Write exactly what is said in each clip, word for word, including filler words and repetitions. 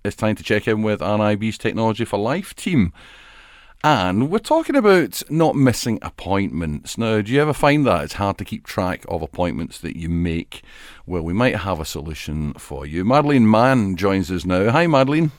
It's time to check in with R I B's Technology for Life team. And we're talking about not missing appointments. Now, do you ever find that it's hard to keep track of appointments that you make? Well, we might have a solution for you. Madeleine Mann joins us now. Hi, Madeleine.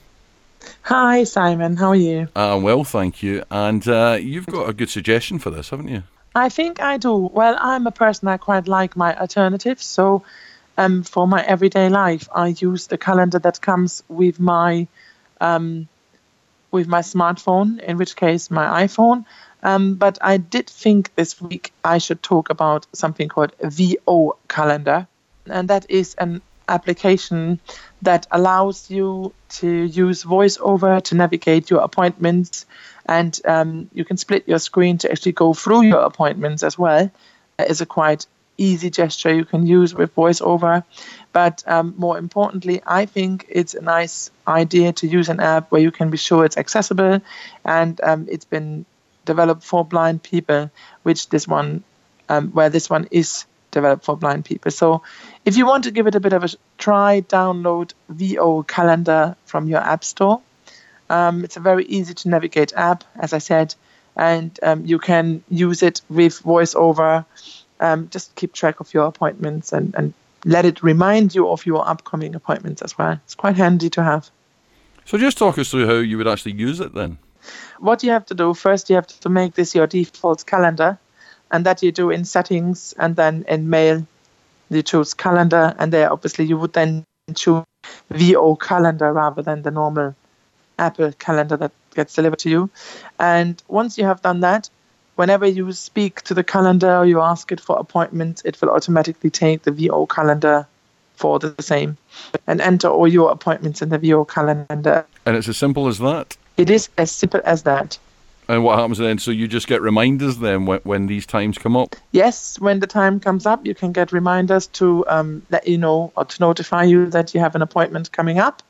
Hi, Simon. How are you? Uh, well, thank you. And uh, you've got a good suggestion for this, haven't you? I think I do. Well, I'm a person I quite like my alternatives. So um, for my everyday life, I use the calendar that comes with my um, with my smartphone, in which case my iPhone. Um, but I did think this week I should talk about something called V O Calendar. And that is an application that allows you to use VoiceOver to navigate your appointments, and um, you can split your screen to actually go through your appointments as well. That is a quite easy gesture you can use with VoiceOver. But um, more importantly, I think it's a nice idea to use an app where you can be sure it's accessible, and um, it's been developed for blind people, which this one, um, where this one is developed for blind people. So if you want to give it a bit of a try, download V O Calendar from your app store. Um, it's a very easy to navigate app, as I said, and um, you can use it with VoiceOver. Um, just keep track of your appointments and, and let it remind you of your upcoming appointments as well. It's quite handy to have. So just talk us through how you would actually use it then. What you have to do, first you have to make this your default calendar, and that you do in settings, and then in mail you choose calendar, and there obviously you would then choose V O Calendar rather than the normal Apple calendar that gets delivered to you. And once you have done that, whenever you speak to the calendar or you ask it for appointments, it will automatically take the V O Calendar for the same and enter all your appointments in the V O Calendar. And it's as simple as that? It is as simple as that. And what happens then? So you just get reminders then when, when these times come up? Yes, when the time comes up, you can get reminders to um, let you know or to notify you that you have an appointment coming up.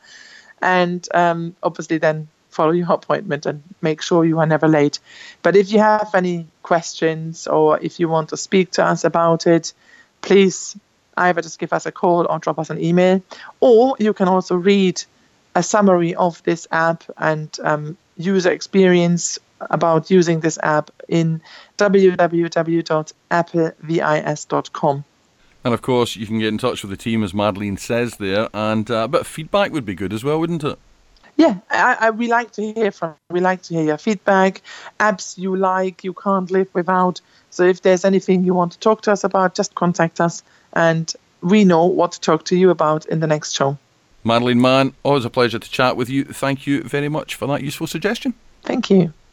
And um, obviously then follow your appointment and make sure you are never late. But if you have any questions or if you want to speak to us about it, please either just give us a call or drop us an email. Or you can also read a summary of this app and um, user experience about using this app in w w w dot apple vis dot com. And of course, you can get in touch with the team, as Madeleine says there, and uh, a bit of feedback would be good as well, wouldn't it? Yeah, I, I, we like to hear from. We like to hear your feedback, apps you like, you can't live without. So if there's anything you want to talk to us about, just contact us, and we know what to talk to you about in the next show. Madeleine Mann, always a pleasure to chat with you. Thank you very much for that useful suggestion. Thank you.